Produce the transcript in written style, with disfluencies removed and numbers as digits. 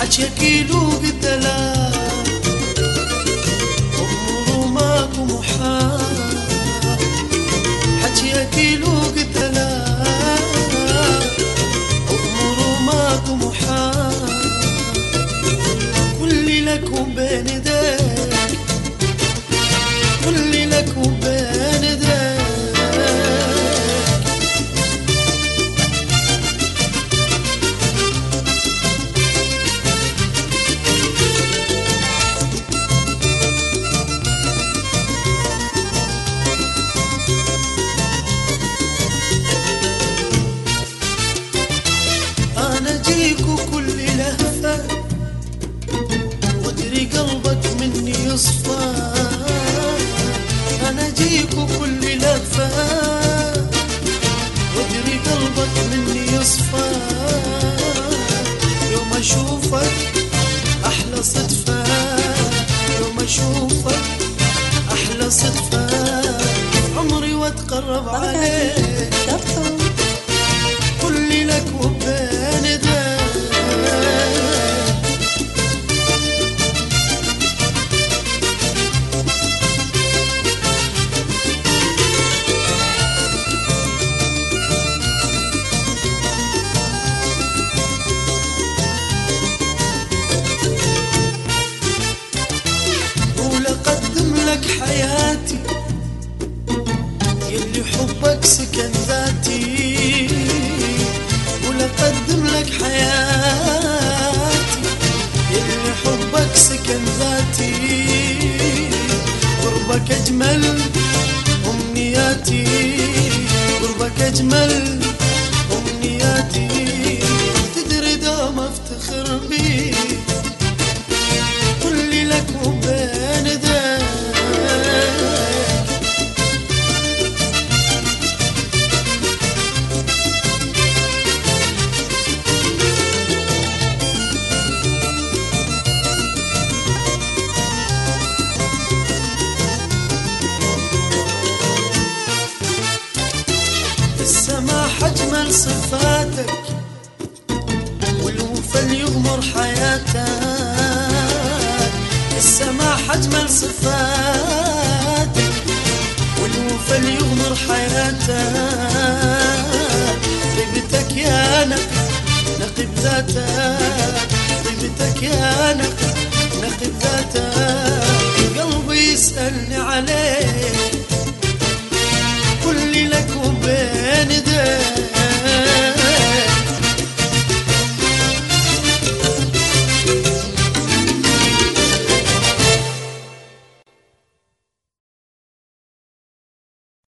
حكيك له قلت لا عمره ماكو محال، حكيك له قلت لا عمره ماكو محال، كل لك وبين ايديك، كل لك وبين ايديك. وكل لهفة وادري قلبك مني يصفى، أنا جيك وكل لهفة وادري قلبك مني يصفى، يوم أشوفك أحلى صدفة، يوم أشوفك أحلى صدفة، عمري وأتقرب عليك كل لك وبين ايديك. ولقدم لك حياتي يلي حبك سكن ذاتي، ولقدم لك حياتي يلي حبك سكن ذاتي، قربك أجمل أمنياتي، قربك أجمل أمنياتي، تدري دوم أفتخر بيك كل لك وبين ايديك. السماح أجمل صفاتك والوفا يغمر حياتك، السماح أجمل صفاتك والوفا يغمر حياتك، طيبتك يا نقب ذاتك، طيبتك يا نقب ذاتك، قلبي يسألني عليك